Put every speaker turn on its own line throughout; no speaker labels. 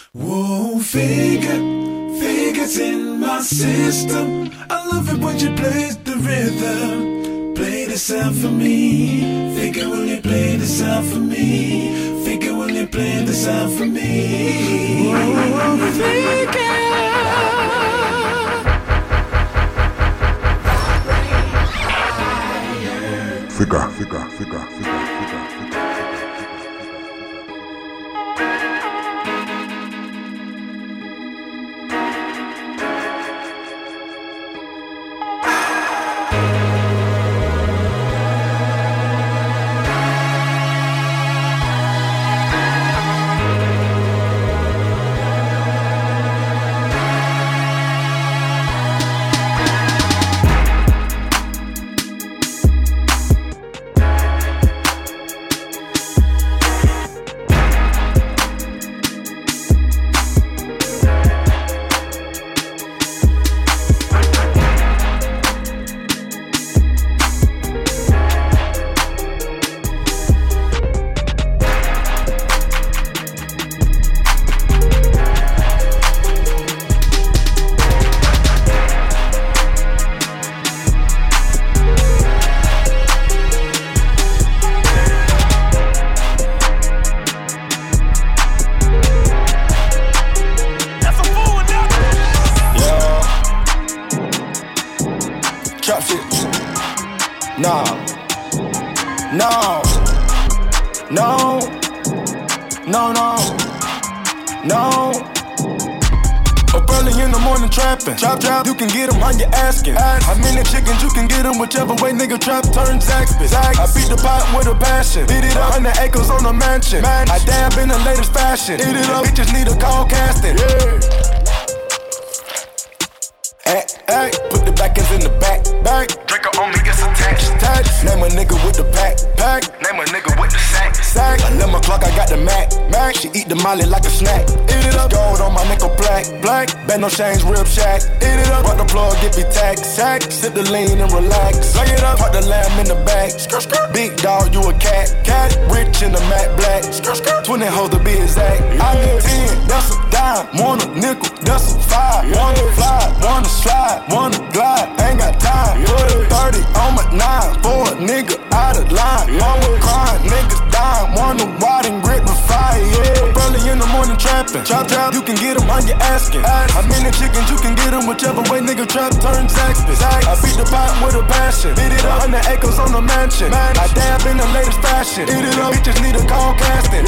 Whoa, figures in my system. I love it when you play the rhythm. Play this out for me. Figure, will you play this out for me? Figure, will you play this out for me? Whoa, figure. Figure.
No. Up early in the morning trapping. Chop, you can get them how you asking. How many chickens you can get them, whichever way nigga trap turn Zaxby's. I beat the pot with a passion. Beat it up, 100 acres on a mansion. I dab in the latest fashion. Eat it up, bitches need a call casting. Hey, put the back ends in the back. Drinker on me, it's attached. Name a nigga with the pack. Name a nigga with the sack. 11 o'clock, I got the Mac. She eat the molly like a snack. Eat it up, gold on my nickel black. Bet no change, rib shack. Eat it up, rock the plug, get me tax. Sip the lean and relax. Lay it up, park the lamb in the back. Big dog, you a cat. Rich in the matte black. 20 hoes to be exact. I need 10, that's a dime. Want a nickel, that's a 5. Wanna fly, wanna slide, wanna glide. Ain't got time. Put a 30 on my 9. For a nigga out of line. Mama crying, niggas dying. Wanna wide and grip the fire, yeah. Early in the morning trapping. Chop, you can get them how you asking. How many chickens you can get them, whichever way nigga trap turn Zaxby's. I beat the pot with a passion. Beat it up, 100 acres on a mansion. I dab in the latest fashion. Eat it up, bitches need a call casting.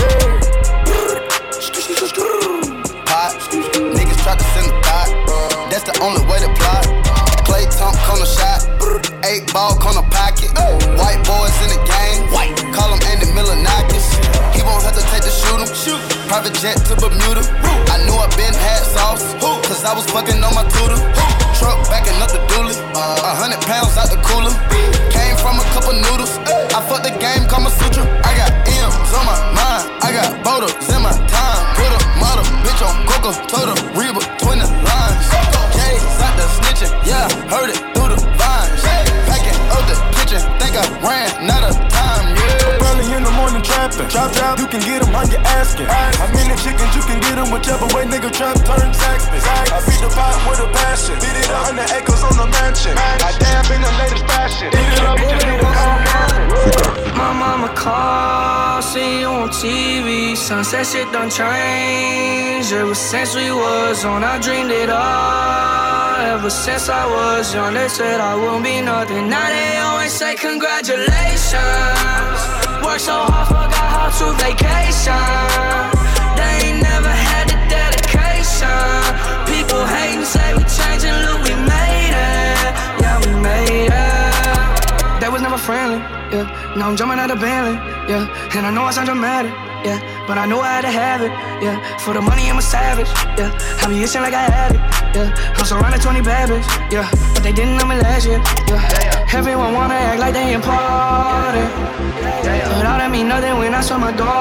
Pot, niggas try to send a thought. That's the only way to plot. Clay Tunk on the shot. 8 ball on the pocket. White boys in the game. Call him Andy Milonakis. He won't hesitate to shoot him. Private jet to Bermuda. I knew I been had sauce. Cause I was fucking on my tutor. Truck backing up the dually. 100 pounds out the cooler. Came from a couple noodles. I fucked the game, Kama Sutra. I got M's on my mind. I got Bodos in my time. Put a model, bitch on Coca. Told her, Reba, 20 lines. J's out the snitching. Yeah, heard it through the vines. Packing up the kitchen. Think I ran out of time. Yeah.
Early in the morning trapping. Chop, you can get them how you asking. How many chickens you can get them, whichever way nigga trap turn Zaxby's. I beat the pot with a passion. Beat it up, 100 acres on a mansion. I dab in the latest fashion. Eat it up, bitches need a call casting.
My mama called, see you on TV. Sunset shit done changed. Ever since we was on, I dreamed it all. Ever since I was young, they said I wouldn't be nothing. Now they always say congratulations. Worked so hard, forgot how to vacation. They ain't never had the dedication. People hating, say we changing, look, we made it. Yeah, we made it. They was never friendly, yeah. Now I'm jumping out of Bentley, yeah. And I know I sound dramatic, yeah. But I know I had to have it, yeah. For the money, I'm a savage, yeah. I be itching like I had it, yeah. I'm surrounded 20 bad bitches, yeah. But they didn't know me last year, yeah. Everyone wanna act like they important, but all that mean nothing when I saw my door,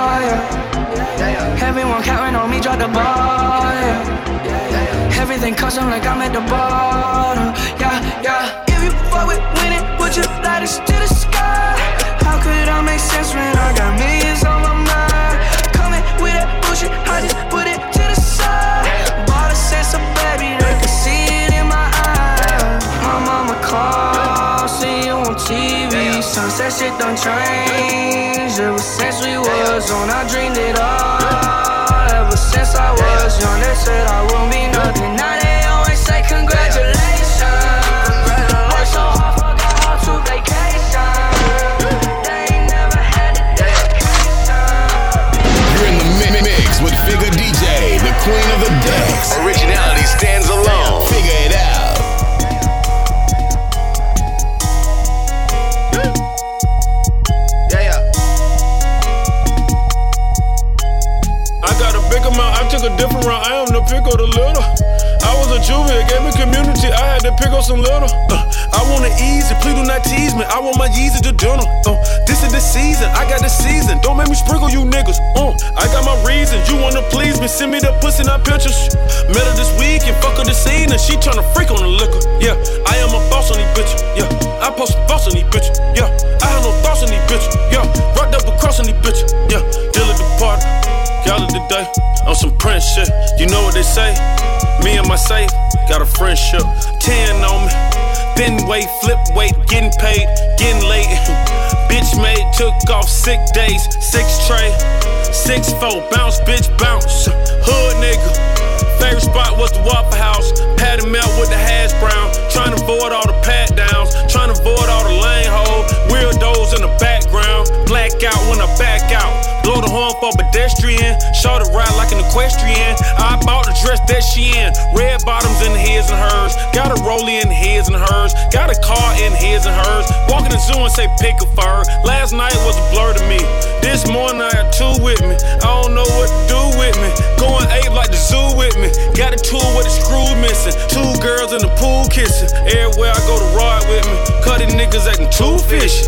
yeah. Everyone counting on me, drop the ball, yeah. Everything custom like I'm at the bottom, yeah. If you fuck with winning, put your lighters to the sky. How could I make sense when I got millions on my mind? Coming with that bullshit, I just put it to the Sunset shit done changed. Ever since we was on, I dreamed it all. Ever since I was young, they said I won't be nothing. Now they always say congratulations. Worked so hard, forgot how to vacation. They ain't never had a dedication.
You're in the mix with Figure DJ, the queen of the decks. Originality stands alone. Figure it out.
I took a different route, I am the pick of the little. I was a juvie, it gave me community, I had to pick up some little. I want it easy, please do not tease me, I want my Yeezy to dinner. This is the season, I got the season, don't make me sprinkle you niggas. I got my reasons, you wanna please me, send me the pussy, not pictures. Met her this week and fuck her this evening, she tryna freak on the liquor. Yeah, I am a boss on these bitches, yeah, I post a boss on these bitches, yeah, I have no thoughts on these bitches, yeah, rocked up across on these bitches, yeah, deal at the party. Y'all of the day, on some Prince shit. You know what they say? Me and my safe got a friendship. 10 on me, thin weight, flip weight, getting paid, getting late. Bitch made, took off sick days, 6 tray, 6'4", bounce, bitch, bounce. Hood nigga, favorite spot was the Waffle House. Patty melt with the hash brown, trying to avoid all the pat downs, trying to avoid all the lane hole. Weirdos in the background, black out when I back out. Blow the horn for pedestrian, short ride like an equestrian. I bought the dress that she in, red bottoms in his and hers. Got a rollie in his and hers, got a car in his and hers. Walk in the zoo and say pick a fur. Last night was a blur to me, this morning I got 2 with me. I don't know what to do with me, going ape like the zoo with me. Got a tool with a screw missing, 2 girls in the pool kissing. Everywhere I go to ride with me, cutting niggas acting too fishy.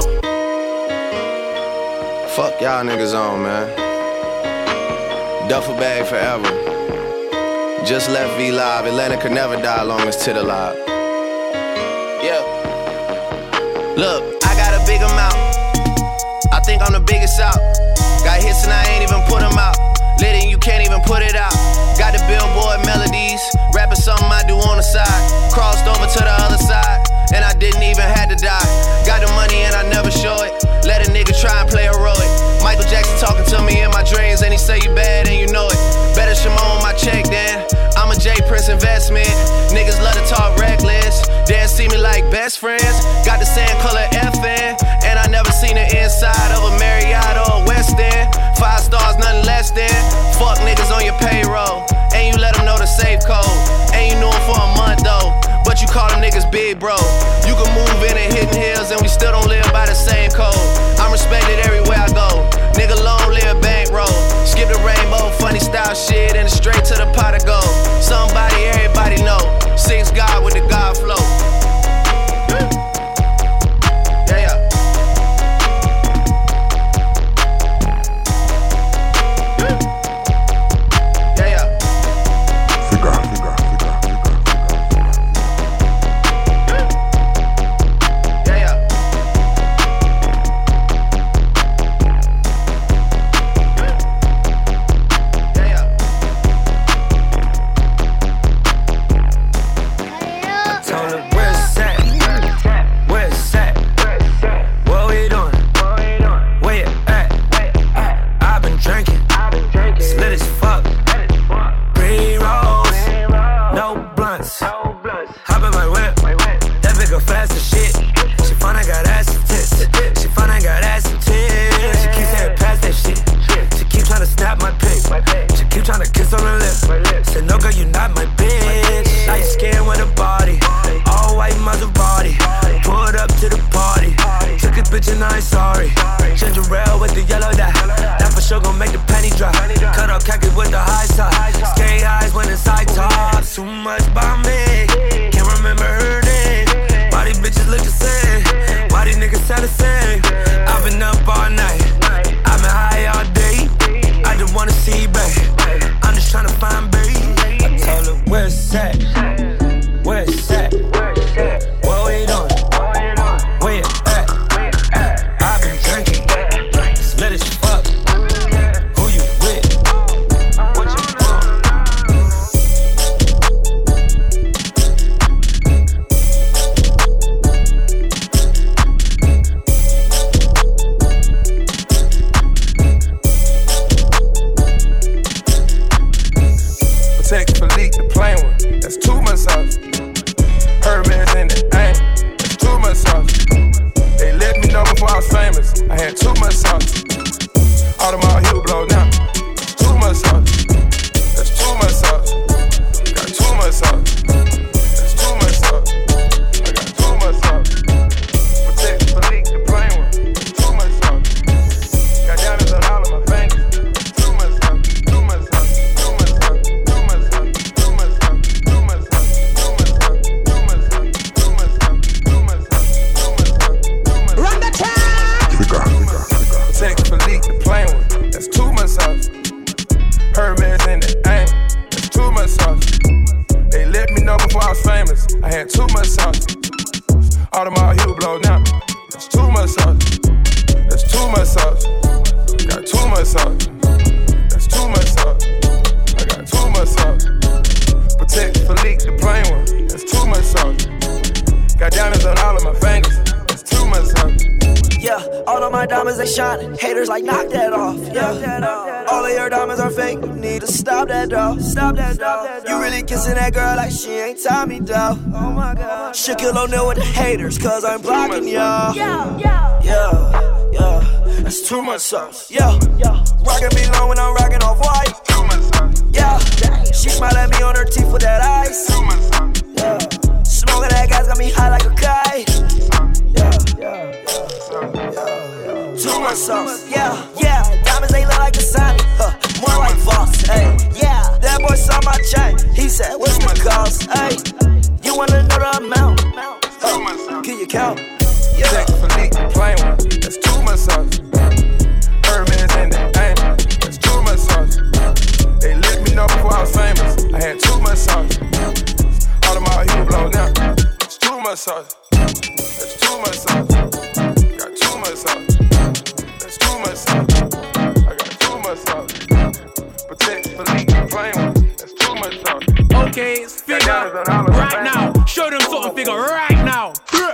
Fuck y'all niggas on, man. Duffel bag forever. Just left V Live. Atlanta could never die long as Tit alive. Yeah. Look, I got a big amount. I think I'm the biggest out. Got hits and I ain't even put them out. Lit and you can't even put it out. Got the Billboard melodies. Rapping something I do on the side. Crossed over to the other side, and I didn't even have to die. Got the money and I never show it. Let a nigga try and play heroic. Michael Jackson talking to me in my dreams, and he say you bad and you know it. Better Shimon on my check then. I'm a J Prince investment. Niggas love to talk reckless, then see me like best friends. Got the same color FN, and I never seen the inside of a Marriott or a West End. 5 stars, nothing less than. Fuck niggas on your payroll, and you let them know the safe code. And you knew them for a month though, but you call them niggas big bro. You can move in and hitting hills, and we still don't live by the same code. I'm respected everywhere I go. Nigga long live bankroll. Skip the rainbow, funny style shit, and straight to the pot of gold. Somebody, everybody know. 6 God with the God flow. Yeah.
Protect Philippe, the plain one. That's too much sauce. Hermes in the aim. That's too much sauce. They let me know before I was famous. I had too much sauce. Audemars Hue blow now. Too much sauce. That's too much sauce. Got too much sauce. That's too much sauce. I got too much sauce. Protect Philippe, the plain one. Too much sauce. Got diamonds on all of my fingers. Too much sauce. Too much sauce. Too much sauce. Too much sauce. Too much sauce. Too much sauce. Too much sauce. Too much sauce. Too much sauce. Too much sauce. Too much sauce. Run the track. Protect Philippe, the plain one. That's too much sauce. Hermes in the aim. That's too much sauce. They let me know before I was famous. I had too much sauce. Audemars Hue blow now. That's too much sauce. That's too much sauce. Got too much sauce. That's too much sauce. I got too much sauce. Protect Philippe, the plain one. That's too much sauce. Got diamonds on all of my fingers. That's too much sauce.
Yeah, all of my diamonds they shining. Haters like knock that off. Yeah, all of your diamonds are fake. You need to stop that though. Stop that though. You really kissing that girl like she ain't Tommy though. Oh my God. Shaquille O'Neal with the haters, cause I'm blocking y'all. Yeah, that's too much sauce. Yeah, rockin' me long when I'm rockin' off white. Too much sauce. Yeah, she smile at me on her teeth with that ice. Too much sauce. Yeah, smoking that gas got me high like a kite. Too much sauce, yeah. Diamonds they look like a Sonic, more like Voss, hey. Yeah, that boy saw my chain. He said, what's the cost, hey? You wanna know the amount? Can you count? Yeah.
Protect Philippe, the plain one. That's too much sauce. Hermes in the aim. That's too much sauce. They let me know before I was famous. I had too much sauce. Audemars Hue blow now. That's too much sauce. That's too much sauce. Got too much sauce. That's too much sauce. I got too much sauce. Protect Philippe, the plain one. That's too much sauce.
Okay, it's figure right now. Show them something figure right now.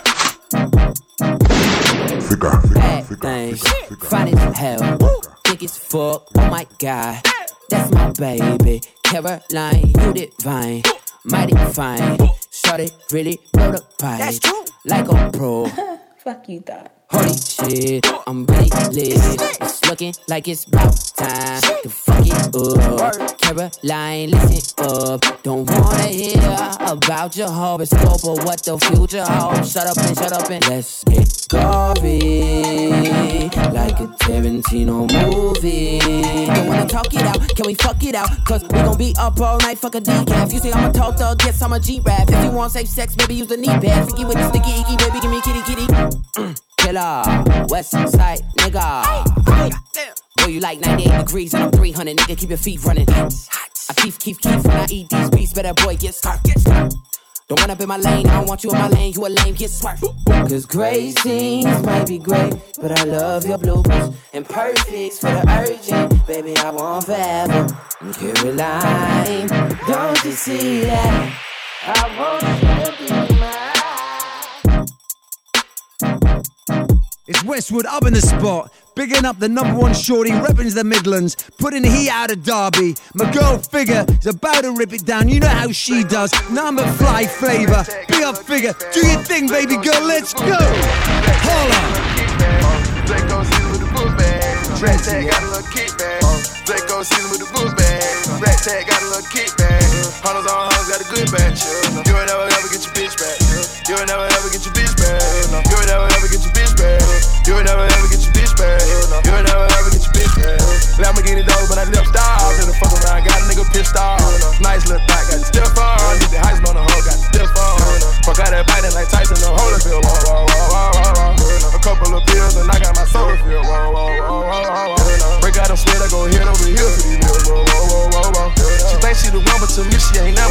Bad things, fine as hell, thick as fuck. Oh my God, that's my baby. Caroline, you divine, mighty fine. Shorty really blow the pipe.
That's true.
Like a pro.
Fuck you thought.
Holy shit, I'm really lit. It's looking like it's about time to fuck it up. Caroline, listen up. Don't wanna hear about your horoscope or what the future holds. Shut up and let's get gory, like a Tarantino movie. Don't wanna talk it out, can we fuck it out? Cause we gon' be up all night, fuck a decaf. You say I'm a tall thug, yes I'm a G-rap. If you want safe sex, maybe use the knee pad. Sticky with the sticky icky, baby, give me kitty. Killer, West Side nigga. Boy, you like 98 degrees and I'm 300, nigga, keep your feet running. I keep when I eat these beats, better boy, get smart. Don't run up in my lane, I don't want you in my lane, you a lame, get smart. Cause great scenes might be great, but I love your bloopers. And perfects for the urgent, baby, I want forever. Caroline, don't you see that? I want you to be mine.
It's Westwood up in the spot, bigging up the #1 shorty, repping the Midlands, putting the heat out of Derby. My girl Figure is about to rip it down, you know how she does. Number fly flavor, big up Figure, do your thing baby girl, let's go. Holla.
Draco season with the book bag. Rat tag got a little kickback. Draco season with the book bag. Rat tag got a little kickback. Hunters on hunters got a good batch. You ain't never ever get your bitch back. You ain't never ever get your bitch back. You ain't never ever get your bitch back. You ain't never ever get your bitch back. You ain't never ever get your bitch back. Lamborghini dope, but I left stars. And the fuck around, got a nigga pissed off. Nice little thot, got the stiff on. Did the heist on the hoe, got the stiff on. Fuck out that biting like Tyson, the Holyfield. A couple of pills and I got my soda filled. Break out them sweat, I go head over heels for these niggas. She thinks she the one, but to me she ain't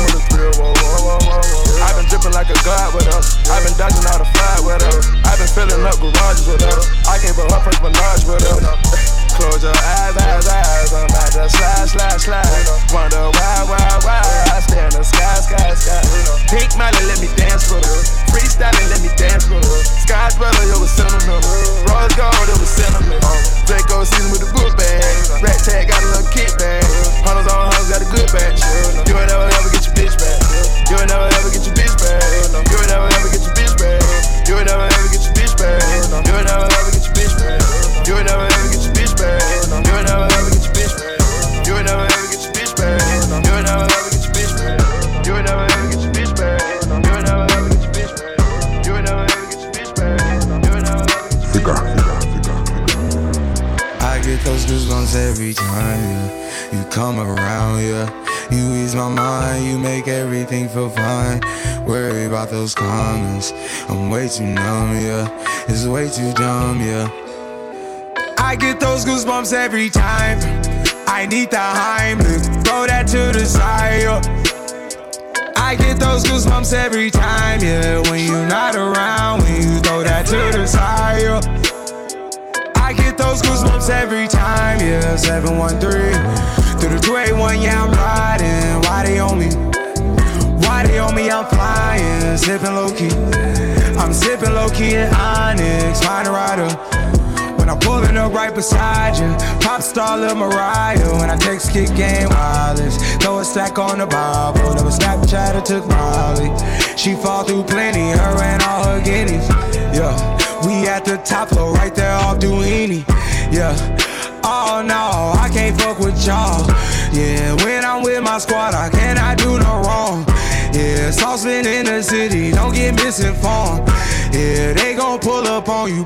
every time, yeah. You come around, yeah. You ease my mind, you make everything feel fine. Worry about those comments, I'm way too numb, yeah. It's way too dumb, yeah. I get those goosebumps every time. I need the Heimlich, throw that to the side, yeah. I get those goosebumps every time, yeah. When you're not around, when you throw that to the side, yeah. I get those goosebumps every time, yeah. 713 through the 281, yeah, I'm riding. Why they on me? Why they on me? I'm flying, sipping low key. I'm sipping low key in Onyx, find a rider. When I'm pulling up right beside you, pop star Lil Mariah. When I text kick game wireless, throw a stack on the Bible. Never Snapchat or took Molly. She fall through plenty, her and all her guineas. Yeah, we at the top floor, right there off Duini. Yeah, oh no, I can't fuck with y'all. Yeah, when I'm with my squad, I cannot do no wrong. Yeah, saucepan in the city, don't get misinformed. Yeah, they gon' pull up on you.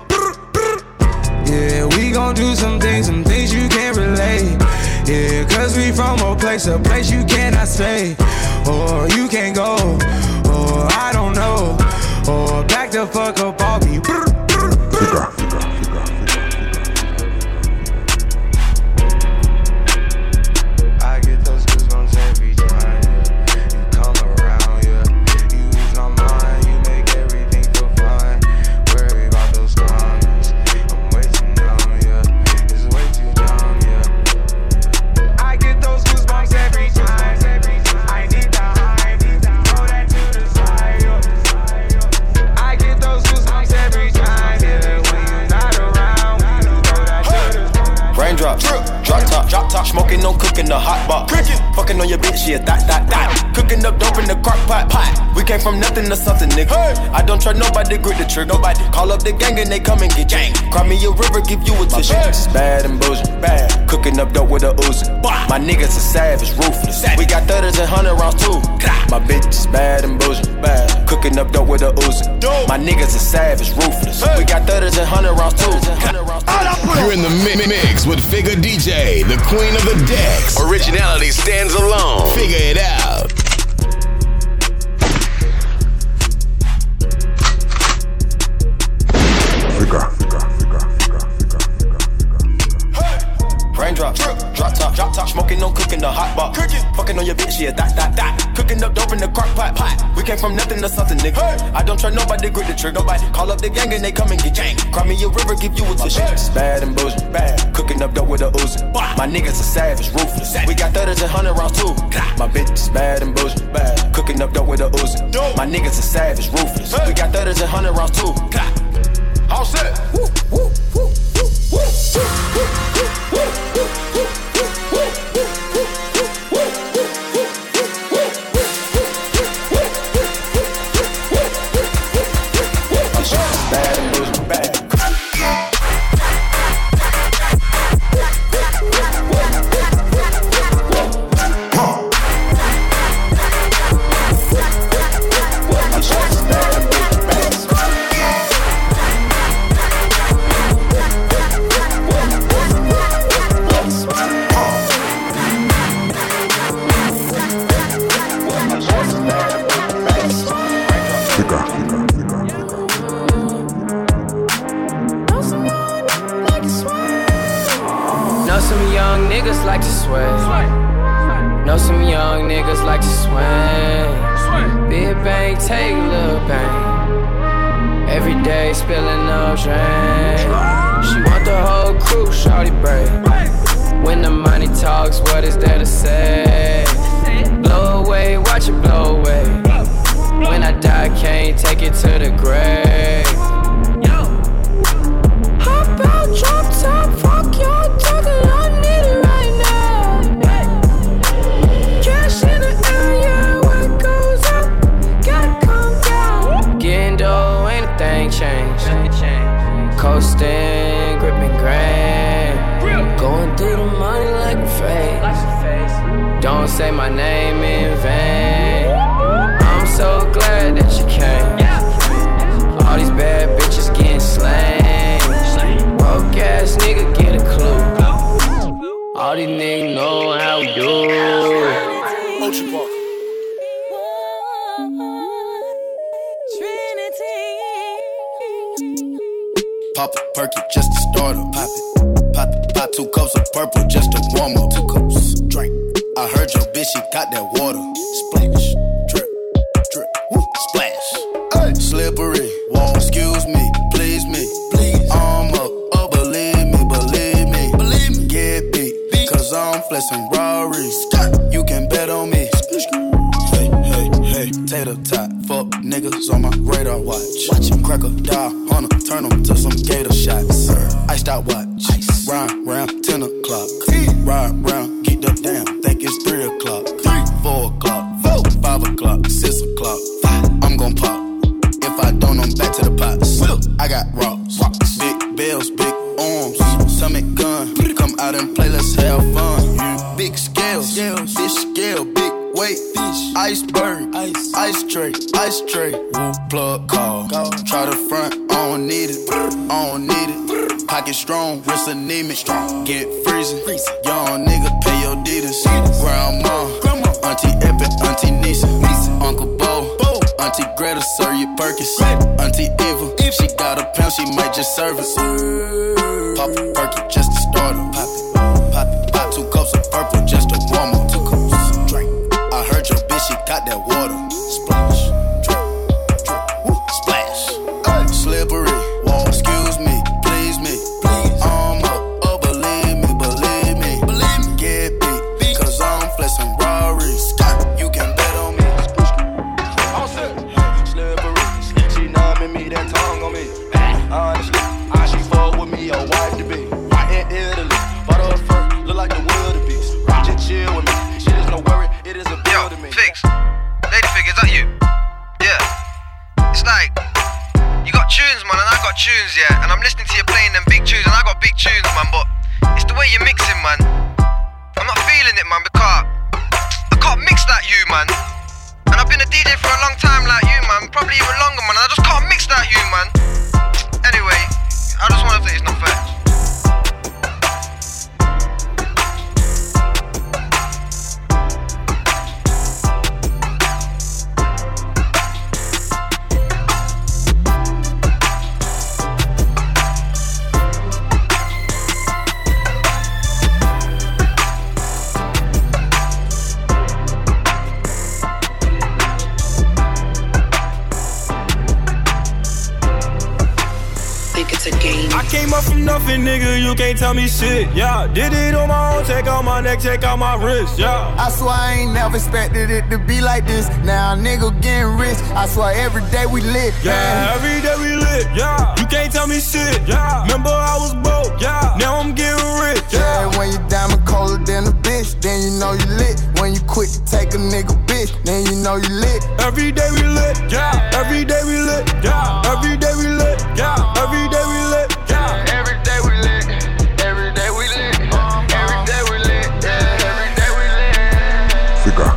Yeah, we gon' do some things you can't relate. Yeah, cause we from a place you cannot stay. Or you can't go, or I don't know. Or back the fuck up off me. I get those goosebumps every time, yeah. You come around, yeah. You ease my mind, you make everything feel fine. Worry about those comments, I'm way too numb, yeah. It's way too dumb, yeah. I get those goosebumps every time. I need the high, throw that to the side, yeah. I get those goosebumps every time, yeah. When you're not around, when you throw that to the side.
Raindrops, drop top, smoking, no cooking, the hot pot. Fucking on your bitch, yeah, that. Cooking up dope in the crock pot. We came from nothing to something, nigga. Hey. I don't trust nobody, grip the trigger. Nobody call up the gang and they come and get gang. Cry me a river, give you a tissue. Bad and bullshit, bad. Cooking up dope with a Uzi. My niggas are savage, ruthless. We got 30s and 100 rounds too. My bitch is bad and bullshit, bad. Cooking up dope with a Uzi. My niggas are savage, ruthless. We got 30s and 100 rounds too.
You're in the mix with Figure DJ, the queen of the decks. Originality stands alone. Figure it out.
Raindrops, drop top, smoking, no cooking, the hot pot. Fucking on your bitch, yeah, that. Cooking up dope in the crock pot. We came from nothing to something, nigga. Hey. I don't trust nobody, grip the trigger. Nobody call up the gang and they come and get gang. Cry me a river, give you a tissue. Bad and bullshit, bad. Cooking up dope with a Uzi. My niggas are savage, ruthless. We got 30s and 100 rounds too. My bitch is bad and bullshit, bad. Cooking up dope with a Uzi. My niggas are savage, ruthless. We got 30s and 100 rounds too. All set. Woo, woo, woo, woo, woo, woo, woo, woo.
All these niggas know how we do.
Ocean Park. Pop a perky just to start up. Pop it. Pop 2 cups of purple just to warm up. 2 cups, drink. I heard your bitch, she got that water. Splash, drip, drip, woo, splash. Ay. Slippery, whoa, excuse me, please me. Please. I'm up, oh, believe me. Get beat, cause I'm flexing Rari. You can bet on me. Hey, tater tot, fuck niggas on my radar watch. Watch him crack a dial, hunter, turn them to some gator shots. Iced out watch, ride round 10 o'clock. Ride round, get the damn, think it's 3 o'clock. 4 o'clock, 5 o'clock, 6 o'clock. I'm gon' pop, if I don't, I'm back to the pots. I got rocks, big bells, big arms, stomach gun. Come out and play, let's have fun. Big scales, fish scale, big weight, iceberg, ice tray, plug call. Try the front, I don't need it. Pocket strong, wrist anemic, get freezing. Young nigga, pay your deeders. Grandma, Auntie Epic, Auntie Nisa, Uncle Bo, Auntie Greta, serve you Perkins. Auntie Eva, if she got a pound, she might just serve us. Pop a perky just to start her. Pop it. Pop 2 cups of purple just to warm up. 2 cups, drink. I heard your bitch, she got that water. Splash, drip, drip, woo, splash. Ay. Slippery, whoa, excuse me, please me. I'm up, oh, believe me. Get beat, cause I'm flexing Rari. You can bet on me.
All set. Slippery, she numbing me, that tongue on me. Honestly, she fuck with me, a wife to be. In Italy, bought her fur, look like the wildebeest. Just chill with me, shit is no worry, it is a bill to me.
Fix, Lady Fig, is that you? Yeah. It's like, you got tunes, man, and I got tunes, yeah. And I'm listening to you playing them big tunes, and I got big tunes, man. But it's the way you're mixing, man. I'm not feeling it, man, because I can't mix like you, man. And I've been a DJ for a long time like you, man. Probably even longer, man. I just can't mix like you, man. Anyway, I just want to say it's not fair.
I came up from nothing, nigga, you can't tell me shit, yeah. Did it on my own, check out my neck, check out my wrist, yeah.
I swear I ain't never expected it to be like this. Now a nigga getting rich, I swear every day we lit,
yeah. Every day we lit, yeah. You can't tell me shit, yeah. Remember I was broke, yeah. Now I'm getting rich, yeah.
When you diamond colder than a bitch, then you know you lit. When you quit to take a nigga bitch, then you know you lit.
Every day we lit, yeah. Every day we lit, yeah. Every day we lit, yeah. Every day we lit, yeah.
Every day we lit, every day we lit, every day we lit, yeah. Every day we lit.
Figure.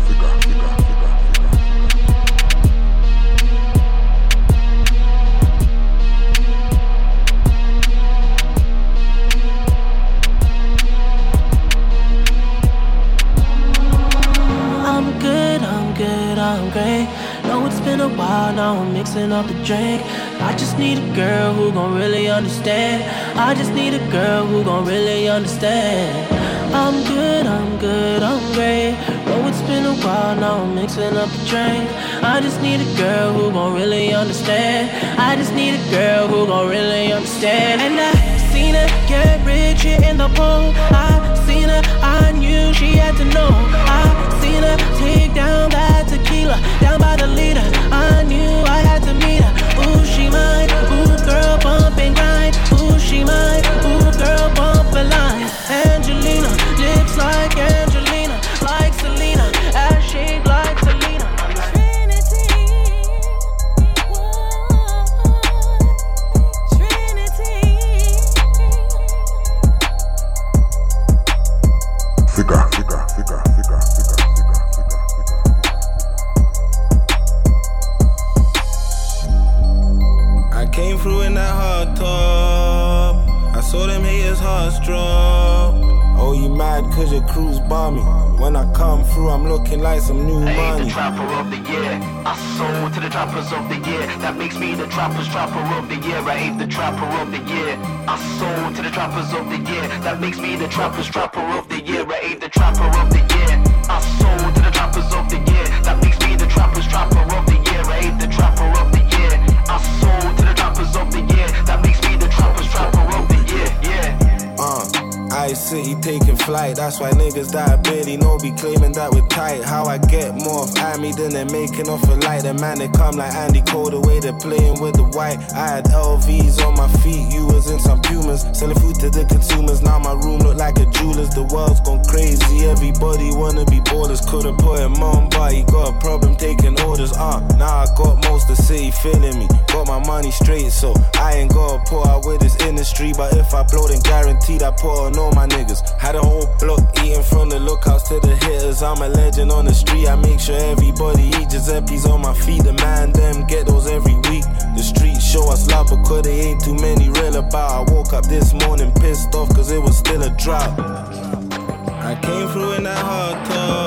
I'm great. Know it's been a while, now I'm mixing up the drink. I just need a girl who gon' really understand. I just need a girl who gon' really understand. I'm good, I'm great. Know it's been a while, now I'm mixing up the drink. I just need a girl who gon' really understand. I just need a girl who gon' really understand. And I seen her get rich here in the pool. I seen her, I knew she had to know. I seen her take down that tequila, down by the leader. I knew I had to meet her. Ooh, she mine. Ooh, girl, bump and grind. Ooh, she mine. Ooh, girl, bump a line. Angelina, lips like Angelina, like Selena, ass shaped like Selena.
Figure.
crews bar me. When I come through, I'm looking like some new money.
The trapper of the year. I sold to the trappers of the year. That makes me the trapper of the year. I ain't the trapper of the year. I sold to the trappers of the year. That makes me the trapper of the year. I ain't the trapper of the year. I sold to the trappers of the year. That makes me the trapper of the year. I ain't the trapper of the year. I sold to the trappers of the year. That makes me the trapper of the year. Yeah.
Ice City taking flight, that's why niggas that barely know be claiming that we're tight. How I get more of me than they're making off a light. The man they come like Andy Cole, the way they're playing with the white. I had LVs on my feet, you was in some Pumas, selling food to the consumers. Now my room look like a jeweler's. The world's gone crazy, everybody wanna be ballers. Couldn't put him on, but he got a problem taking orders. Now I got most of the city feeling me. Got my money straight, so I ain't gotta put out with this industry. But if I blow, then guaranteed I put on all my niggas. Had a whole block eating from the lookouts to the hitters. I'm a legend on the street. I make sure everybody eat Giuseppe's on my feet. The man them get those every week. The streets show us love because they ain't too many real about. I woke up this morning pissed off cause it was still a drought. I came through in that hard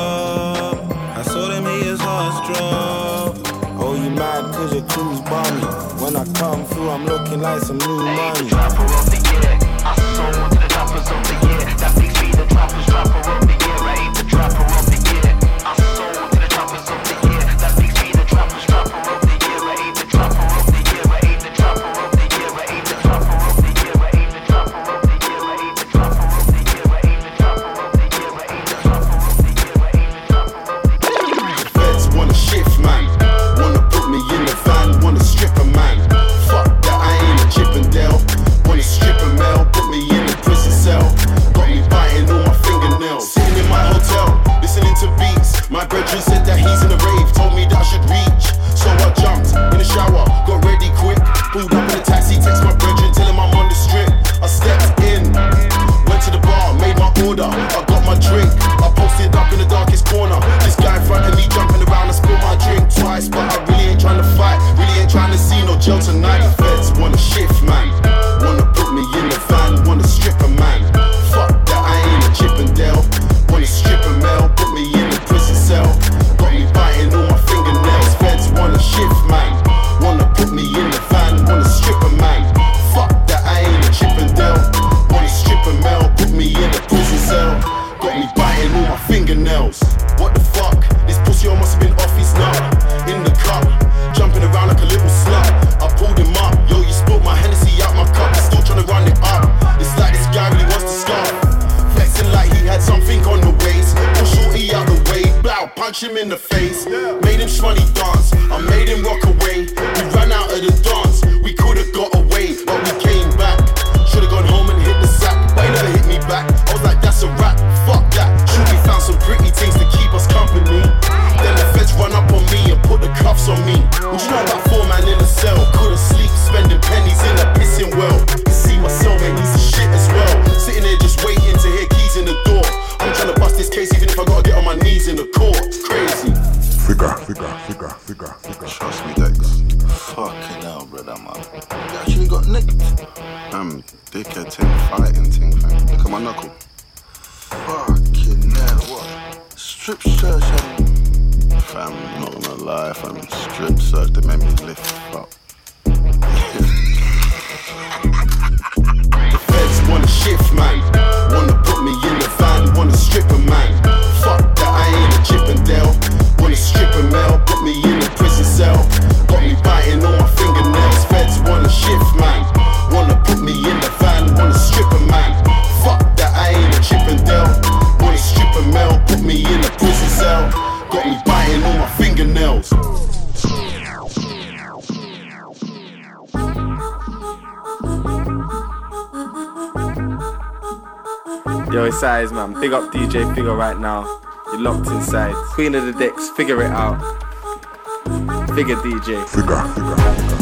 top. I saw them haters hearts drop. Oh, you mad cause your crews bar me. When I come through, I'm looking like some new money.
Trapper of the year. I sold to the trappers of the year. That makes me the trapper of the year. I ain't the trapper of the year. I sold to the trappers of the year. That makes me the trapper of the year. I ain't the trapper of the year. I ain't the trapper of the year. I ain't the trapper of the year. I ain't the trapper of the year. I ain't the trapper of the year. I ain't the trapper of the year. I ain't the trapper of the year. I ain't the trapper of the year.
Feds wanna shift, man. Wanna put me in the van. Wanna strip a man. Fuck that, I ain't a Chippendale. Wanna strip a mail, put me in a prison cell. Got me biting all my fingernails. Sitting in my hotel, listening to beats. My brethren said that he's in a rave, told me that I should reach. So I jumped in the shower, got ready quick. Pulled up in a taxi, text my brethren, tell him I'm on the strip. I stepped in, went to the bar, made my order. I got my drink, I posted up in the darkest corner. This guy in front of me jumping around, I spilled my drink twice. But I really ain't trying to fight, really ain't trying to see no jail tonight. Feds wanna shift, man. Wanna put me in the van, wanna strip a man. Fuck that, I ain't a Chippendale. Wanna strip a mail, put me in a prison cell. Got me biting all my fingernails. Feds wanna shift, man. Wanna put me in the van, wanna strip a man. Fuck that, I ain't a Chippendale. Wanna strip a mail, put me in a prison cell. Got me biting all my fingernails. What the fuck? This pussy almost been off his nut. In the cup, jumping around like a little slut. I pulled him up, yo, you spilled my Hennessy out my cup. He's still trying to run it up. It's like this guy really wants to scarf. Flexing like he had something on the waist. Push shorty out the way, blow, punch him in the face. Made him shmoney dance, I made him rock away. We ran out of the dance, we could've got away, but we came back. Should've gone home and hit the sack, but he never hit me back. I was like, that's a rap, fuck that. Should we found some pretty things to keep us company? Then the feds run up on me and put the cuffs on me. What you know about 4 man in a cell? Couldn't sleep, spending pennies in a pissing well. You see my cellmate, he's a shit as well. Sitting there just waiting to hear keys in the door. I'm trying to bust this case even if I gotta get on my knees in the court. Crazy.
Figure. Trust me, Dex.
Fucking hell, brother, man. You actually got nicked.
Dickhead thing, fighting thing, fam. Look at my knuckle.
Fucking hell, what? Strip search,
Fam, not gonna lie, fam. Strip search, they made me lift up.
The feds wanna shift, man. Wanna put me in the van, wanna strip a man. Fuck that, I ain't a Chippendale. Wanna strip a mail, put me in a prison cell. Got me biting all my fingernails. Feds wanna shift, man. Wanna put me in the van, wanna strip a man. Fuck that, I ain't a Chippendale. Wanna strip a mail, put me in a prison cell. Got me biting all my fingernails.
Yo, it's Size, man. Big up DJ Figure right now. You're locked inside. Queen of the Decks, figure it out. Figure DJ.
Figure.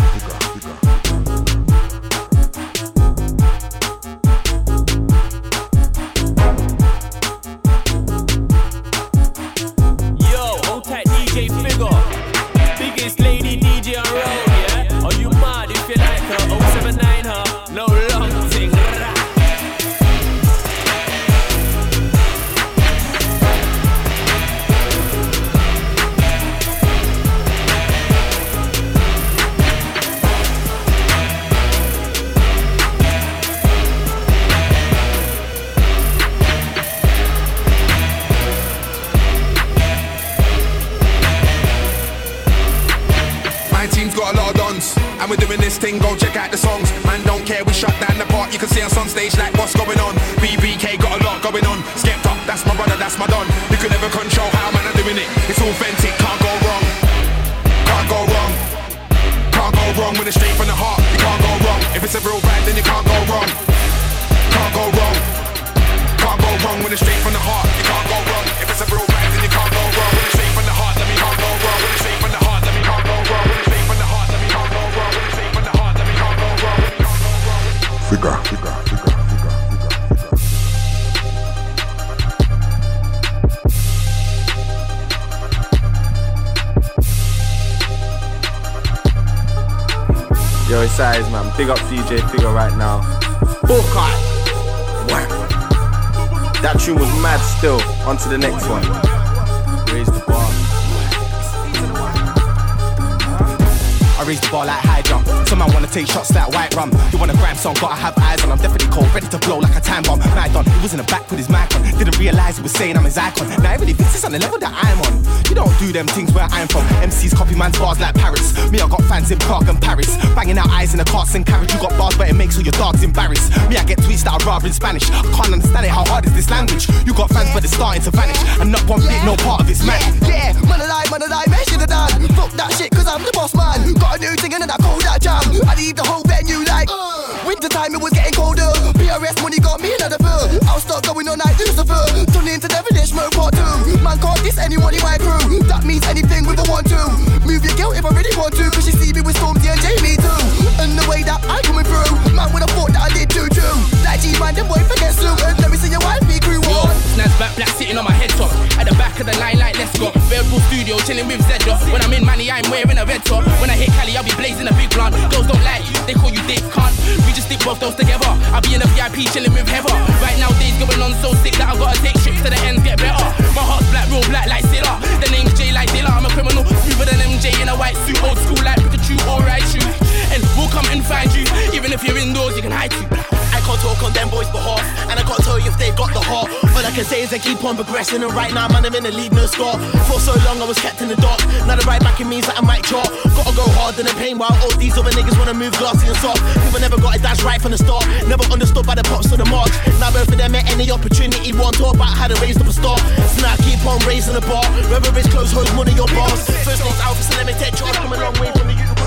got a lot of dons, and we're doing this thing, go check out the songs. Man don't care, we shut down the park, you can see us on stage like what's going on. BBK got a lot going on, Skepta, that's my brother, that's my don. You can never control how man are doing it, it's authentic, can't go wrong. Can't go wrong. Can't go wrong when it's straight from the heart, you can't go wrong. If it's a real band then you can't go wrong. Can't go wrong. Can't go wrong when it's straight from the heart, you can't go wrong. If it's a real band then you can't go wrong. When it's straight from the heart, let me can't go wrong. When it's straight from the heart, let me can't go wrong. When it's straight from the heart, let me can't go wrong. When it's straight from the heart, let me can't go wrong.
Figure.
Yo, it's size, man. Big up DJ Figure right now. Bullcat. Wow. That tune was mad still. On to the next one. Raise the bar.
I raise the bar like high jump. Some man wanna take shots like white rum. You want a grime song, gotta have eyes on. I'm definitely cold, ready to blow like a time bomb. Mad on, he was in the back with his mic on. Didn't realise he was saying I'm his icon. Now everybody thinks it's on the level that I'm on. You don't do them things where I'm from. MCs copy man's bars like Paris. Me, I got fans in Prague and Paris. Banging out eyes in a cart and carriage. You got bars, but it makes all your dogs embarrassed. Me, I get tweets that I'd rather in Spanish. I can't understand it, how hard is this language? You got fans, but it's starting to vanish. And not one bit, no part of it's man.
Yeah, man alive, man, should have done. Fuck that shit, cause I'm the boss man. Got a new thing and then I call that jam. I leave the whole venue like winter time, it was getting colder. PRS money got me another bill. I'll start going on like Lucifer. Turn into Devilish Smoke Part 2. Man can't diss anyone in my crew. That means anything with a 1-2. Move your girl if I really want to, cause she see me with Stormzy and Jamie too. And the way that I'm coming through, man would have thought that I did too true. Like G-Man, them boy forget Sue. And let me see your wife be crew on.
Snaz back black sitting on my head top. At the back of the line like let's go. Red Bull Studio chilling with Zedra. When I'm in money I'm wearing a red top. When I hit Cali I'll be blazing a big blunt. Girls don't like you, they call you Dave Cunt. We just stick both those together. I'll be in a VIP chilling with Heather. Right now days going on so sick that I gotta take trips to the ends get better. My heart's black, real black like Silla. The name's J like Dilla. I'm a criminal, smoother than MJ in a white suit. Old school like Pikachu or Raichu. And we'll come and find you. Even if you're indoors you can hide you.
I can't talk on them boys' behalf, and I can't tell you if they've got the heart. All I can say is they keep on progressing, and right now, man, I'm in the lead, no score. For so long, I was kept in the dark. Now the right back in means that I might chart. Gotta go harder than pain, while all these other niggas wanna move glassy and soft. People never got it, that's right from the start. Never understood by the pops or the march. Now both of them at any opportunity want to talk about how to raise up a star. So now I keep on raising the bar. Whether it's close, hoes, money, or bars. First name's Alpha, so let me take charge. Come a long way from the youth.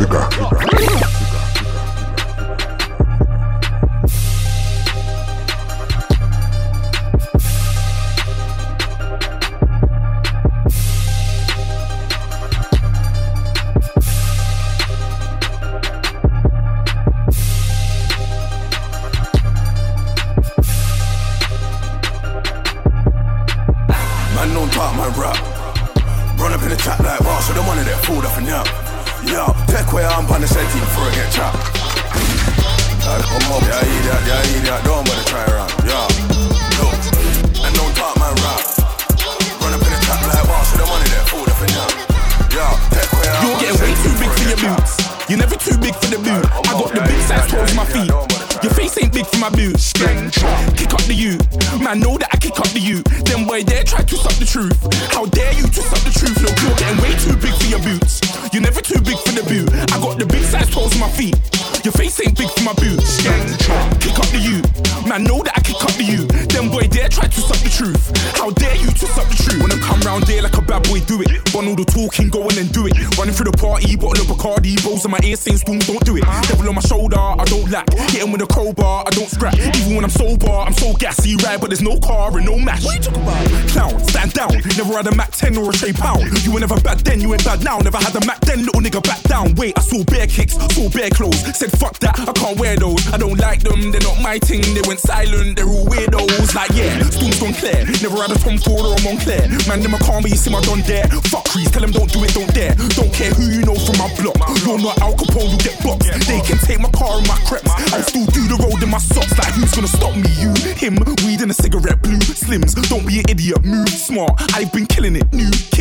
My ear saying Storms don't do it. Devil on my shoulder, I don't lack. Hit him with a crowbar, I don't scrap. Even when I'm sober, I'm so gassy, right? But there's no car and no match. What you talking about? Clown, stand down. Never had a Mac 10 or a Trey Pound. You were never bad then, you ain't bad now. Never had a Mac 10, little nigga back down. Wait, I saw bare kicks, saw bare clothes. Said fuck that, I can't wear those. I don't like them, they're not my thing. They went silent, they're all weirdos. Like yeah, Storms gone clear. Never had a Tom Ford or a Montclair. Man, them a calm, but you see my done there. Fuck crease, tell them don't do it, don't dare. Don't care who you know from my block. You're not Al Capone, you get boxed. They can take my car and my creps. I'll still do the road in my socks. Like who's gonna stop me? You, him, weed and a cigarette, blue slims. Don't be an idiot, move smart. I've been killing it, new king. Niggas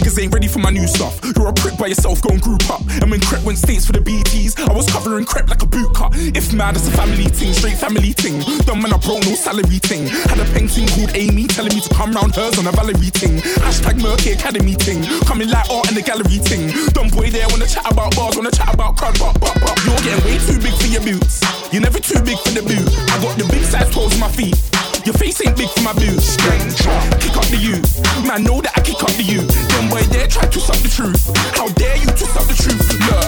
niggas ain't ready for my new stuff. You're a prick by yourself, go and group up. And when Crep went states for the BTs, I was covering Crep like a boot cut. If mad, it's a family thing, straight family thing. Dumb man, I broke no salary thing. Had a painting called Amy, telling me to come round hers on a Valerie thing. Hashtag Murky Academy thing. Coming like art in the gallery thing. Dumb boy there wanna chat about bars, wanna chat about crowd, but. You're getting way too big for your boots. You're never too big for the boot. I got the big size toes on my feet. Your face ain't big for my boots. Kick up the you. Man, know that I kick up the you. Them boy there try to suck the truth. How dare you to suck the truth?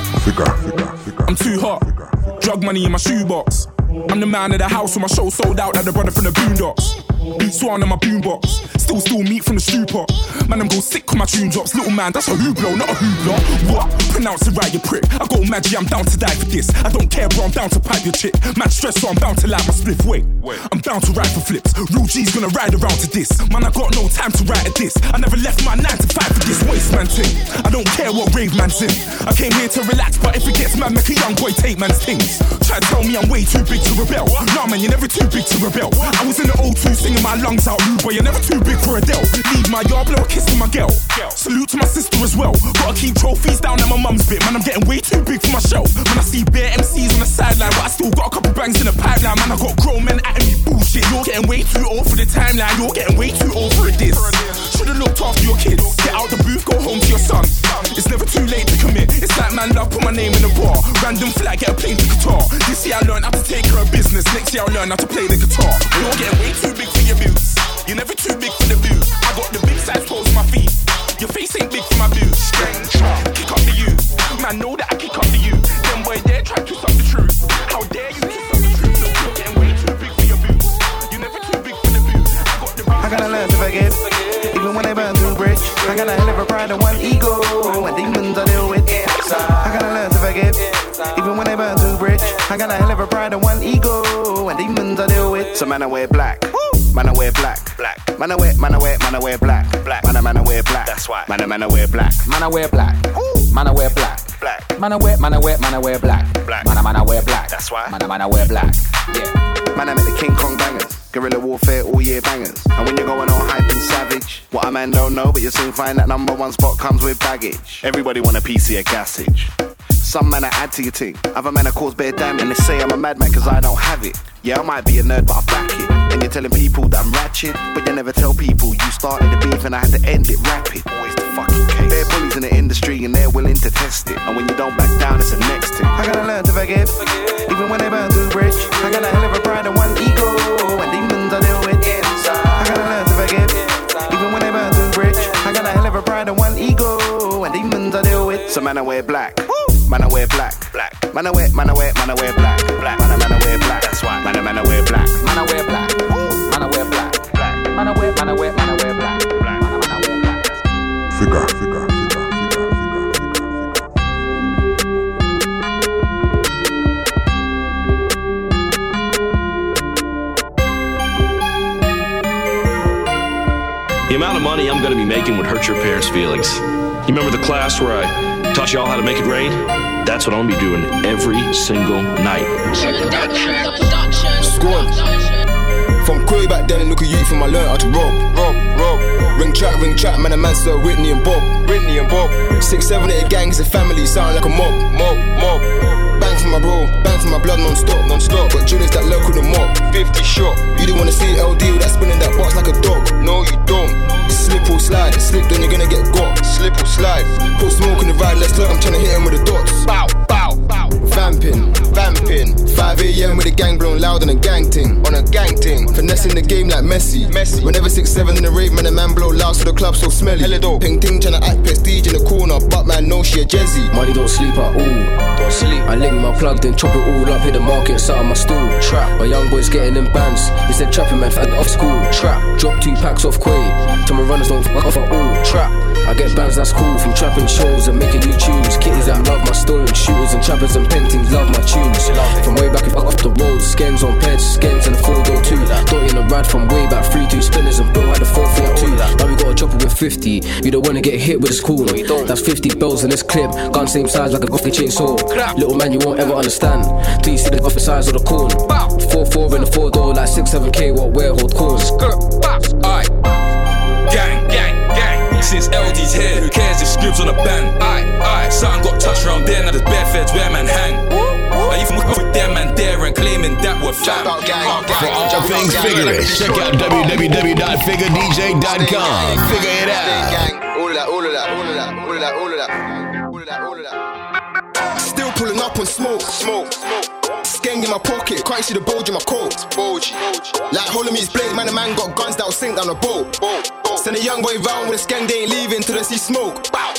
Look, I'm too hot. Drug money in my shoebox. I'm the man of the house with my show sold out like the brother from the Boondocks. Beat Swan on my boombox. Still meat from the stew pot. Man, I'm go sick when my tune drops. Little man, that's a hooplo, not a hoopla. What? Pronounce it right, you prick. I go Maggie, I'm down to die for this. I don't care, bro, I'm down to pipe your chick. Mad stress, so I'm bound to light my spliff. Wait, I'm bound to ride for flips. Real G's gonna ride around to this. Man, I got no time to write at this. I never left my 9 to 5 for this waste man thing. I don't care what rave man's in. I came here to relax, but if it gets mad, make a young boy take man's things. Try to tell me I'm way too big to rebel. Nah, man, you're never too big to rebel. I was in the O2 singing my lungs out, rude boy, you're never too big for Adele. Leave my yard, blow a kiss to my girl. Salute to my sister as well. Gotta keep trophies down at my mum's bit. Man, I'm getting way too big for my shelf. When I see bare MCs on the sideline, but I still got a couple bangs in the pipeline. Man, I got grown men at me bullshit. You're getting way too old for the timeline. You're getting way too old for a diss. Should've looked after your kids. Get out the booth, go home to your son. It's never too late to commit. It's like man love, put my name in the bar. Random flag, get a plane to Qatar. This year I learned how to take care of business. Next year I learn how to play the guitar. You're getting way too big for your boots. You're never too big for the boot. I got the big size toes on my feet. Your face ain't big for my boots. Kick up the you. Man, know that I kick up the you. Them boy there try to suck the truth. How dare you to suck the truth? Look, you're getting way too big for your boots. You're never too big for the boot. I
gotta learn to forgive, even when they burn through bridge. I got a hell of a pride and one ego, and demons I deal with. I gotta learn to forgive, even when they burn through bridge. I got a hell of a pride and one ego, and demons I deal with.
So man, I wear black. Man, I wear black. Man, I wear black. Man, I wear black. That's why. Man, I wear black.
Man, I wear black. Man, I wear black. Man, I wear black. Man, I wear black.
That's why.
Man, I wear black. Yeah.
Man, I make the King Kong bangers. Guerrilla warfare all year bangers. And when you're going all hype and savage, what a man don't know, but you'll soon find that #1 spot comes with baggage. Everybody want a piece of your gassage. Some men I add to your team, other men I cause bare damage. And they say I'm a madman cause I don't have it. Yeah, I might be a nerd, but I back it. And you're telling people that I'm ratchet, but you never tell people you started the beef and I had to end it rapid. Always the fucking case. They're bullies in the industry and they're willing to test it. And when you don't back down, it's the next thing.
I gotta learn to forgive, even when they burn through bridge. I got a hell of a pride and one ego, and demons I deal with. I gotta learn to forgive, even when they burn through bridge. I got a hell of a pride and one ego, and demons I deal with.
So man, I wear black. Man, I wear black. Man, I wear black. Man, I wear black. That's why. Man, I wear black.
Man, I wear black. Man, I wear black. Man, I wear black.
Figure.
The amount of money I'm gonna be making would hurt your parents' feelings. You remember the class where I taught y'all how to make it rain? That's what I'm gonna be doing every single night.
Squad. From Quay back then, look at you from I learned how to rob. Ring track, man, a man, Sir Whitney and Bob. 6, 7, 8 gangs, a family, sound like a mob. Bang for my bro, bang for my blood, non-stop. But Julius that local the mob, 50 shot. You didn't wanna see LD with that spinning that box like a dog. No, you don't. Slip or slide, slip then you're gonna get got. Slip or slide, put smoke in the ride, let's look, I'm trying to hit him with the dots. Bow. Vamping, 5 AM with the gang blown loud on a gang ting. Finessing the game like Messi. Whenever 6, 7 in the rave, man, the man blow loud so the club so smelly. Ping ting tryna act prestige in the corner, but man know she a Jezzy.
Money don't sleep at all. I link my plug, then chop it all up, hit the market, sat on my stool. Trap. My young boys getting them bands. He said trapping man fat off school. Trap. Drop 2 packs off Quay. Till my runners don't fuck off at all. Trap. I get bands that's cool from trapping shows and making new tunes. Kitties that love my story, shooters and trappers and paintings love my tunes. From way back off the road, skins on peds, skins and a 4-door-2. Don't in a ride from way back, 3-2 spinners and Bill had a 4-4-2. Now we got a chopper with 50. You don't wanna get hit with a school. That's 50 bells in this clip. Gun same size like a Goffy chainsaw. Little man, you won't ever understand till you see the size of the corn. 4-4 in a 4-door like 6-7K. What where hold corns?
Gang. Since LD's here, who cares if Scribs on a band? Aye, something got touched round there, now there's bare feds where man hang. I even with them man there and claiming that we're fam.
For all things figure, check out www.figuredj.com. Figure it out.
All of that.
Still pulling up on smoke. Skeng in my pocket, can't see the bulge in my coat. Like holding me his blade, man, the man got guns that'll sink down a boat. Send a young boy round with a skeng, they ain't leaving till they see smoke. Bow.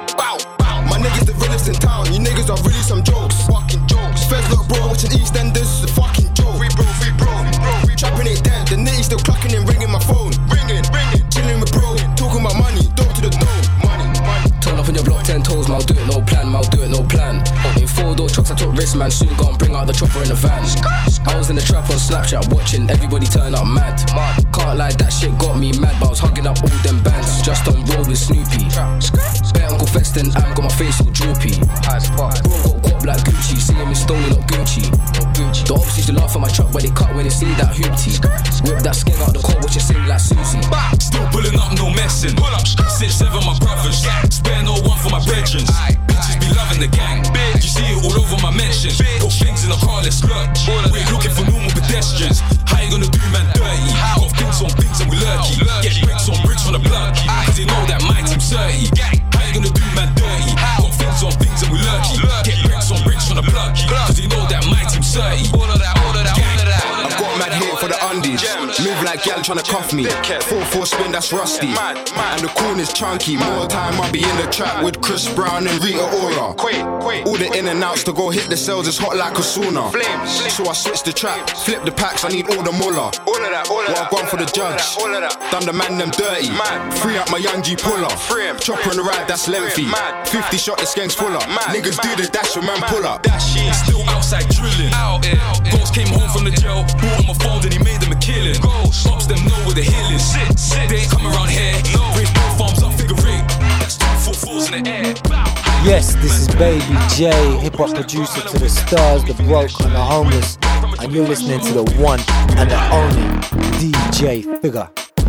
My niggas the realest in town, you niggas are really some jokes. Fucking jokes. Feds look bro, watching EastEnders is a fucking joke. Free bro. Trapping ain't dead, the nitty still clucking and ringing my phone. Ringing. Chilling with bro, talking about money, door to the door. Money.
Turn up on your block 10 toes, I'll do it no plan. In 4-door trucks I took risks, man, soon gone bring out the chopper in the van. I was in the trap on Snapchat watching everybody turn up mad. Can't lie, that shit got me mad, but I was hugging up all them bands. Just on road with Snoopy. Bet Uncle Feston, I'm got my face all droopy. Bro got guap like Gucci, see him in Stony, not Gucci. The ops used to laugh at my truck when they cut when they see that hoopty. Whip that skeng out the car, watch it sing like Susie.
Still pulling up, no messing. 6-7 my brothers, spare no one for my brethren. Bitches be loving the gang, you see it all over my mentions. Got things in the car, let's lurch. We're looking for normal pedestrians. How you gonna do man dirty? Got things on things and we lurky. Get bricks on bricks from the block, cause they know that my team's 30. How you gonna do man dirty? Got things on things and we lurky. Get bricks on bricks from the block, cause they know that my team's 30. All of that.
I've got mad hate for the undies. Move like gal tryna cuff me. 4-4 spin, that's rusty. And the corner's chunky. More time I'll be in the trap with Chris Brown and Rita Ora. All the in and outs to go hit the cells is hot like a sauna. So I switch the track, flip the packs, I need all the muller. What I've gone for the judge, done the man them dirty. Free up my young G puller. Chopper on the ride, that's lengthy. 50 shot, the skanks full up. Niggas do the dash, your man pull up.
Still outside drilling. Ghost came home from the jail, bought him a phone, then he made them a killing. Ops them know where the hill is. They ain't come around here. Raise both farms up, figure eight. That's 2 4-4s in the air.
Yes, this is Baby J, hip-hop producer to the stars, the broke and the homeless, and you're listening to the one and the only DJ Figure.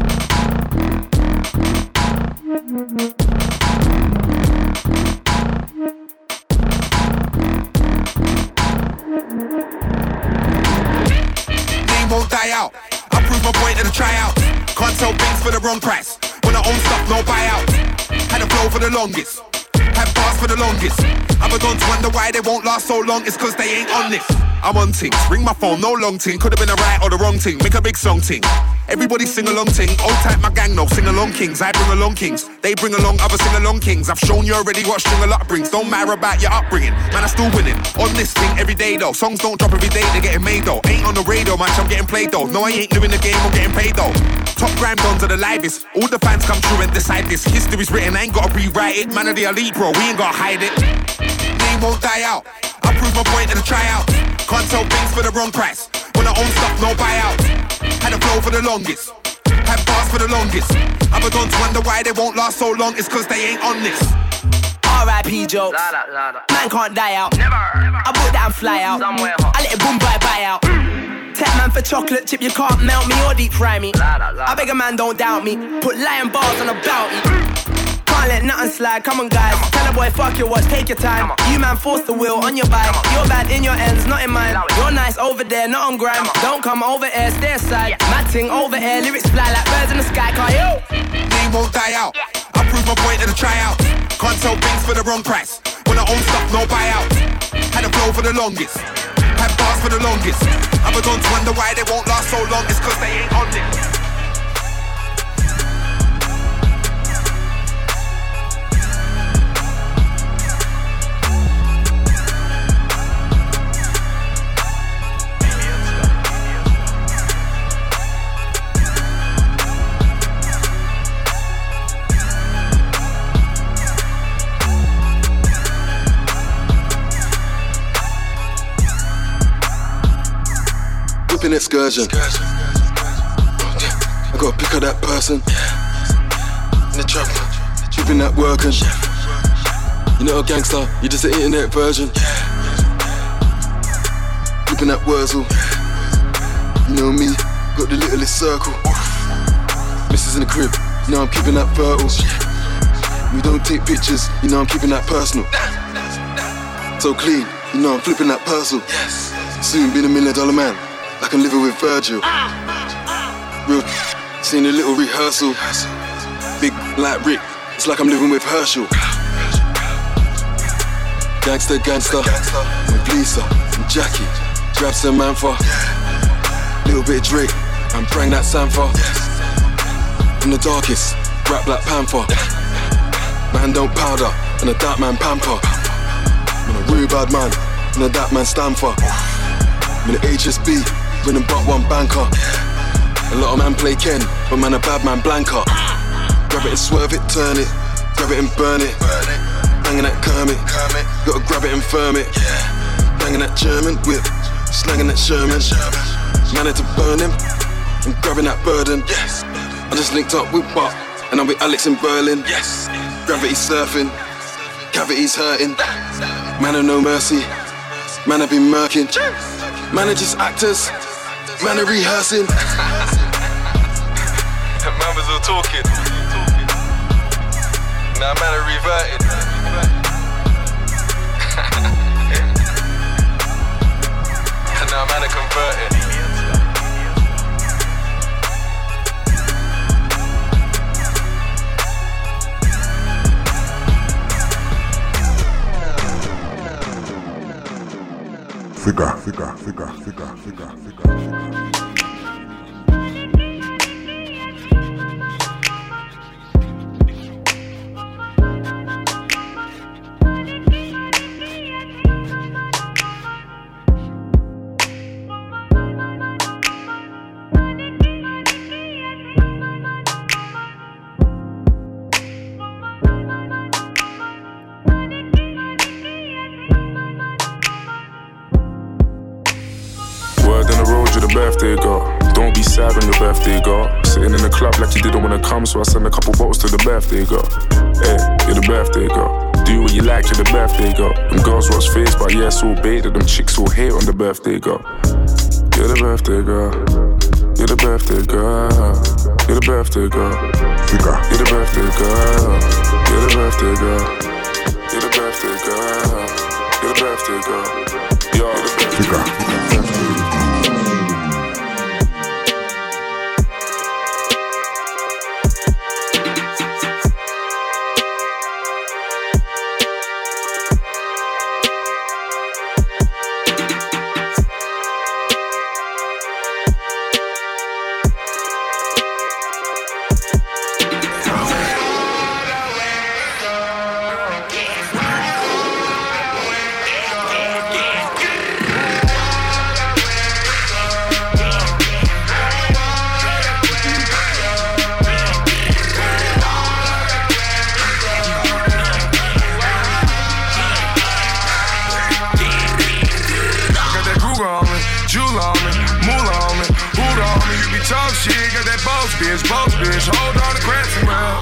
Won't die out. I prove my point in the tryout. Can't sell things for the wrong price. When I own stuff, no buyout. Had a flow for the longest. Had bars for the longest. Other dons wonder why they won't last so long. It's cause they ain't on this. I'm on things. Ring my phone, no long ting. Could've been a right or the wrong ting. Make a big song ting. Everybody sing along ting. Old type my gang no sing along kings. I bring along kings. They bring along other sing along kings. I've shown you already what string a lot brings. Don't matter about your upbringing. Man, I'm still winning. On this thing every day though. Songs don't drop every day, they're getting made though. Ain't on the radio, man, I'm getting played though. No, I ain't doing the game, I'm getting paid though. Top grime dons are the livest. All the fans come through and decide this. History's written, I ain't gotta rewrite it. Man of the elite, bro, we ain't gotta hide it. Name won't die out. I prove my point in the tryout. Can't sell things for the wrong price. When I own stuff, no buyout. Had a flow for the longest. Had bars for the longest. Other dons wonder why they won't last so long. It's cause they ain't on this.
R.I.P. jokes. Man can't die out. Never. I put that and fly out. Somewhere hot. I let it boom buy out. Tech man for chocolate chip, you can't melt me or deep fry me. I beg a man don't doubt me. Put lion bars on a bounty. Can't let nothing slide, come on guys. Tell a boy fuck your watch, take your time. You man force the wheel on your bike. You're bad in your ends, not in mine. You're nice over there, not on grime. Don't come over here, stay aside. Mad ting over here, lyrics fly like birds in the sky. Can't you?
Name won't die out. I prove my point in the tryout. Can't sell things for the wrong price. When I own stuff, no buyout. Had a flow for the longest. Had bars for the longest. Other dons wonder why they won't last so long. It's cause they ain't on it.
Whipping excursion. I gotta pick up that person. In the trap, whipping that working. You're not a gangster, you're just an internet version. Whipping that Wurzel. You know me, got the littlest circle. Missus in the crib, you know I'm keeping that fertile. We don't take pictures, you know I'm keeping that personal. So clean, you know I'm flipping that parcel. Soon be $1 million man, like I'm living with Virgil. Real, seen a little rehearsal. Big like Rick, it's like I'm living with Herschel. Gangster, with Lisa and Jackie. Grab some Manfa. Little bit of Drake, I'm praying that Sanfa. From the darkest, rap Black Panther. Man don't powder, and a dark man pamper. I'm a real bad man, and a dark man stand for. I'm in the HSB, winning but one banker. A lot of man play Ken, but man a bad man blanker. Grab it and swerve it, turn it, grab it and burn it. Banging that Kermit, gotta grab it and firm it. Banging that German whip, slanging that Sherman. Managed to burn him, I'm grabbing that burden. I just linked up with Buck, and I'm with Alex in Berlin. Gravity surfing, cavities hurting. Man of no mercy, man have been murking. Man are just actors, man are rehearsing. Man was all talking, now man are reverting. And now man are converting.
Figure.
Birthday girl, don't be sad when your birthday girl. Sitting in the club like you didn't wanna come, so I sent a couple bottles to the birthday girl. Hey, you're the birthday girl. Do what you like, you're the birthday girl. Them girls watch face, but yeah, it's all baited. Them chicks all hate on the birthday girl. You're the birthday girl. You're the birthday girl. You're the birthday girl. You're the birthday girl. You're the birthday girl. You're the birthday girl. You're the birthday girl. You're the birthday girl.
Bitch, hold on to Cranston, man.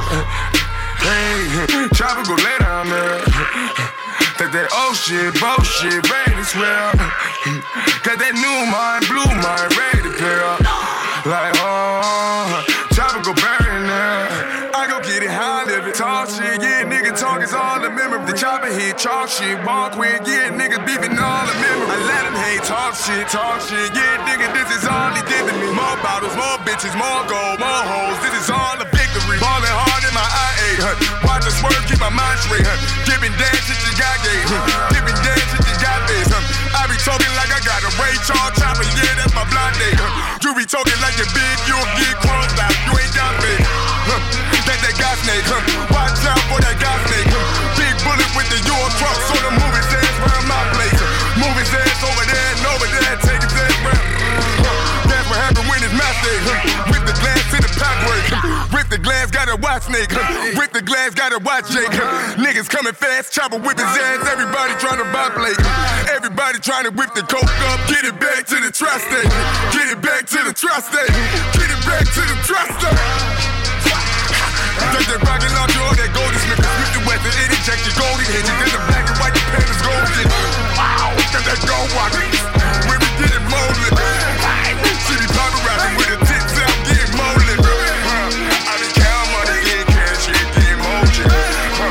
Hey, chopper go lay down, man. That old shit, bullshit, ready to swear. Got that new mind, blue mind, ready to play up. Like, oh, chopper go bury in there. I go get it high, live it, talk shit. Yeah, nigga talk is all the memory. The chopper hit, chalk shit, walk with. Yeah, niggas beefing all the memory. I let him hate, talk shit. Yeah, nigga, this is all he did to me. More bottles, more bitches, more gold, more hoes. This is all a victory. Ballin' hard in my IA, watch the swerve, keep my mind straight, Giving dance shit you got gay, Giving dance shit you got this, I be talking like I got a Ray Charles chopper, yeah, that's my blind day, You be talking like you're big, you'll get crossed out, you ain't got me, that got snake, Watch out for that got snake, Big bullet with the your truck, so the movie says round my place, Movie says over there and over there, take his ass round. That's what happened when it's my day, With the glass in the pack work, With the glass, gotta watch snake, With the glass, gotta watch Jake, Niggas coming fast, chopper whip his ass, everybody trying to buy plate, Everybody trying to whip the coke up, get it back to the tri-state, Get it back to the tri-state, Get it back to the tri-state. Take that rocket launcher or that golden Smith the weapon, it inject your golden hinges. Then the black and white, the pen is golden. Wow, got that gold watch. When we get it molded. See me poppin' rapping with the tits out, getting molded. I been count money, getting cash, shit, getting molded.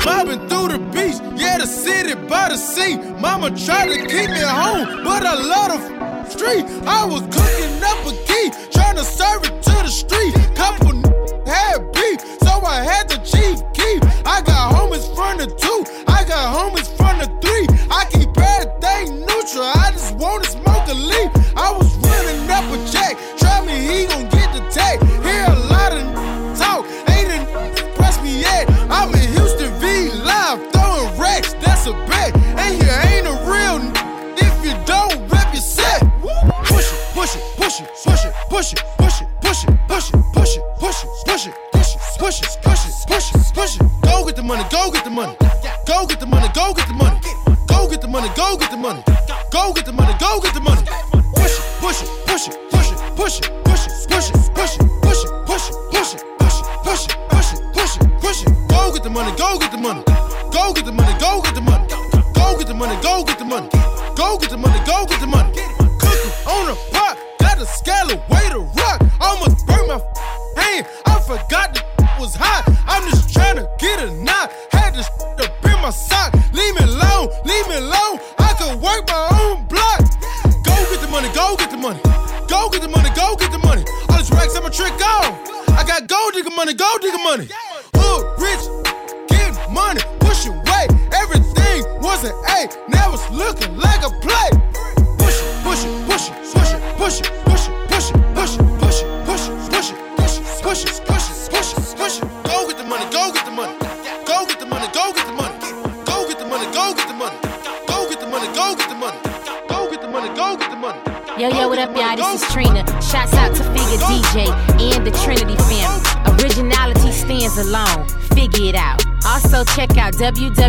mobbing through the beach, yeah, the city by the sea. Mama tried to keep me home, but I love the street. I was cooking up a key, trying to serve it to the street. Couple had beef, so I had the chief keep. I got homies from the 2, I got homies from the 3. I keep everything neutral, I just wanna smoke a leaf. I was running up a check, try me, he gon' get the tag. Hear a lot of talk, ain't impressed me yet. I'm in Houston V live, throwing racks, that's a bet. And here ain't a real if you don't rep your set. Push it, push it, push it, push it, push it, push it, push it, push it, push it, push it, push it, push it, push it, push it, push it, push it. Go get the money, go get the money. Go get the money, go get the money. Go get the money, go get the money. Go get the money, go get the money. Push it, push it, push it, push it, push it, push it, push it, push it, push it, push it, push it, push it, push it, push it, push it, push it. Go get the money, go get the money. Go get the money, go get the money. Go get the money, go get the money. Go get the money, go get the money. Cooking on a pot, got a scale way to rock. Almost burnt my hand, I forgot the was hot. I'm just trying to get a knot. Had this up in my sock. Leave me alone, leave me alone. I could work my own block. Go get the money, go get the money. Go get the money, go get the money. All these racks, I'ma trick off. I got gold digger money, gold digger money. Hood rich, get money, push away. Everything was an A, now it's looking like a play. Push it, push it, push it, push it, push it, push it, push it, push it, push it, push it, push it, push it, push it, push it, push it, push it. Go get the money, go get the money. Go get the money, go get the money. Go get the money, go get the money. Go get the money, go get the money. Go get the money, go get the money.
Yo, what up, y'all? This is Trina. Shouts out to Figure DJ and the Trinity family. Originality stands alone. Figure it out. Also, check out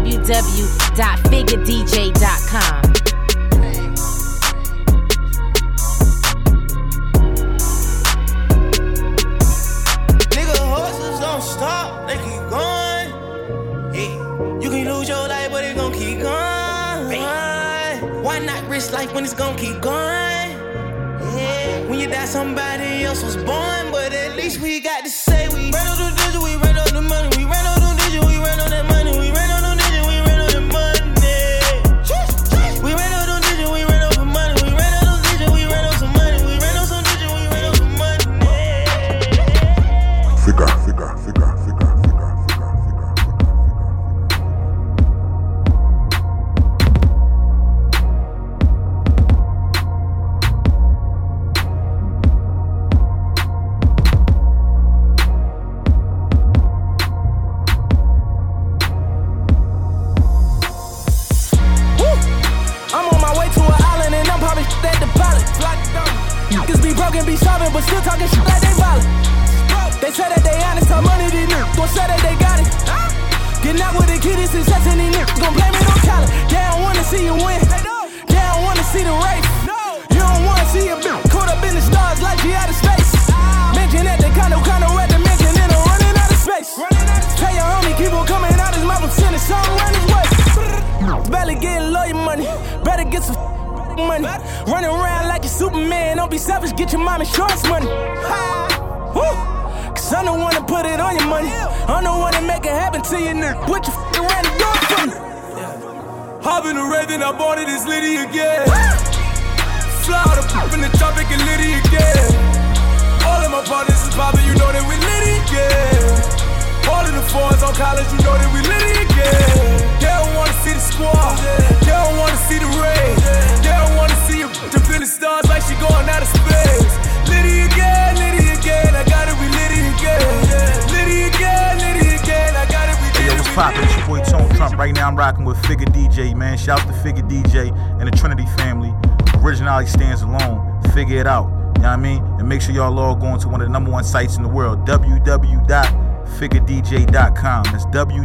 www.figuredj.com.
Nigga, horses don't stop, they keep going. Yeah. You can lose your life, but it gon' keep going. Why not risk life when it's gon' keep going? Yeah. When you die, somebody else was born, but at least we got to say we ran on the digit, we ran on the money, we ran on the digit, we ran on that money, we ran on the digit, we ran on the money. We ran on the digit, we ran on the money, we ran on the digit, we ran on some money, we ran on some digit, we ran on some money.
Figure.
Be solving, but still talking shit like they violent. They say that they honest, how money these niggas gon' say that they got it. Getting out with the kid is success and these niggas gon' blame it on talent. They don't wanna see you win, they don't wanna see the race. You don't wanna see a bitch caught up in the stars like she out of space. Mention that they kinda at the mention and I'm running out of space. Tell your homie keep on coming out his mouth and sending something run his way. Barely getting lawyer money, better get some money. Running around like a Superman, don't be selfish, get your mom insurance money. Cause I'm the one to put it on your money. I'm the one to make it happen to you, nigga. Put your around the door for me. Hop in the Raven, I bought it, it's Liddy again. Fly out up in the tropic and Liddy again. All of my partners is poppin', you know that we Liddy again. All of the fours on college, you know that we Liddy again. They don't wanna see the squad, they don't wanna see the rain. They don't wanna see you to feel the stars like she going out of space. Liddy again, I got it, we Liddy again. Liddy again, I got it, we Liddy again.
Hey, yo, what's poppin'? It's your boy Tone Trump. Right now I'm rocking with Figure DJ, man. Shout out to Figure DJ and the Trinity family. Originality stands alone. Figure it out. You know what I mean? And make sure y'all log on to one of the #1 sites in the world, www.figuredj.com. That's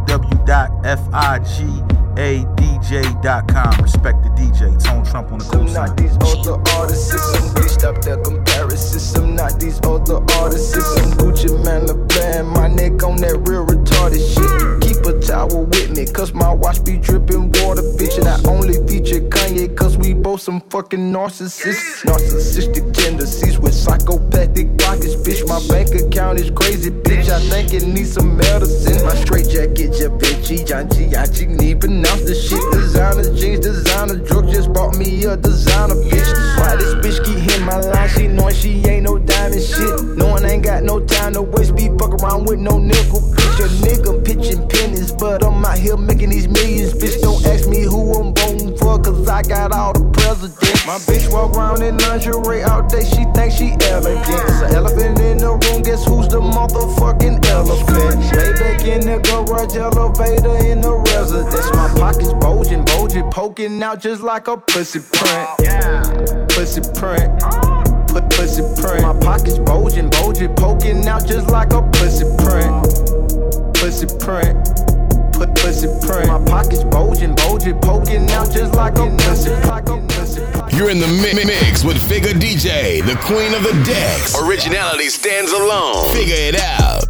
www.figuredj.com. Respect the DJ, Tone Trump on the cool side.
I'm not these other artists, I'm glitched up their comparisons. I'm not these other artists, I'm Gucci Man LeBlanc. My neck on that real retarded shit. Keep a towel with me, cause my watch be dripping water, bitch. And I only feature Kanye, cause we both some fucking narcissists. Narcissistic tendencies with psychopathic pockets, bitch. My bank account is crazy, bitch. I think it needs some medicine.
My straight jacket, Givenchy, Gianchi, need pronounce the shit. Designer jeans, designer drugs, just bought me a designer bitch. Why this bitch keep hitting my line? She knowin' she ain't no diamond shit. Knowin' I ain't got no time to waste, be fuck around with no nickel. Bitch, a nigga pitching pennies, but I'm out here making these millions. Bitch, don't ask me who I'm voting for, cause I got all the presidents. My bitch walk around in lingerie all day, she thinks she elegant. It's an elephant in the room, guess who's the motherfucking elephant? Way back in the garage, elevator in the residence. My pockets bulging, poking out just like a pussy print. Pussy print. Pussy print. My pockets bulging, poking out just like a pussy print. Pussy print. Pussy print. My pockets bulging, poking out just like a pussy print.
You're in the mix with Figure DJ, the queen of the decks. Originality stands alone. Figure it out.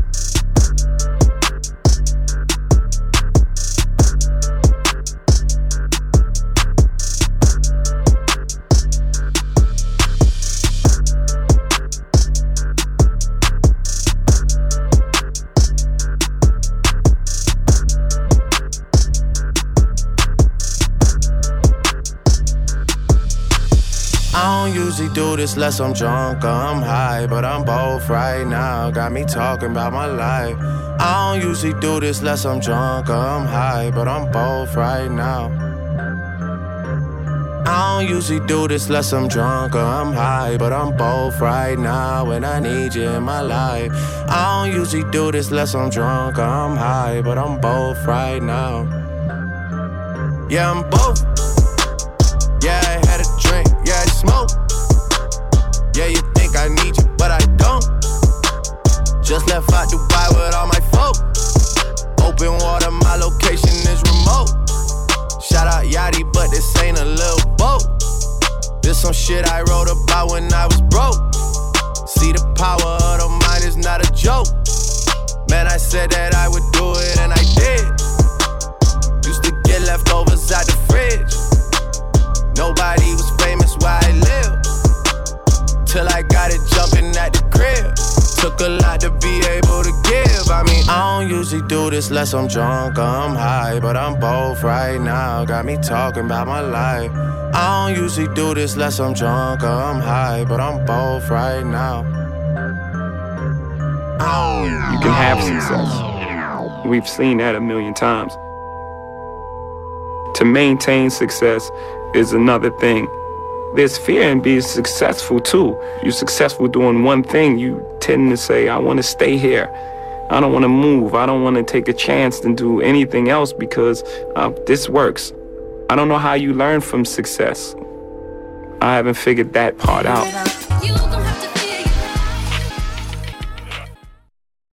I don't usually do this unless I'm drunk or I'm high, but I'm both right now. Got me talking about my life. I don't usually do this unless I'm drunk or I'm high, but I'm both right now. I don't usually do this unless I'm drunk or I'm high, but I'm both right now and I need you in my life. I don't usually do this unless I'm drunk or I'm high, but I'm both right now. Yeah, I'm both. Yeah, I had a drink, yeah, I smoke. Yeah, you think I need you, but I don't. Just left out Dubai with all my folk. Open water, my location is remote. Shout out Yachty, but this ain't a little boat. This some shit I wrote about when I was broke. See, the power of the mind is not a joke. Man, I said that I would do it and I did. Used to get leftovers out the fridge. Nobody was famous where I live, till I got it jumping at the crib. Took a lot to be able to give. I mean, I don't usually do this unless I'm drunk or I'm high, but I'm both right now. Got me talking about my life. I don't usually do this unless I'm drunk or I'm high, but I'm both right now.
You can have success. We've seen that a million times. To maintain success is another thing. There's fear in being successful too. You're successful doing one thing, you tend to say, I want to stay here. I don't want to move. I don't want to take a chance and do anything else because this works. I don't know how you learn from success. I haven't figured that part out.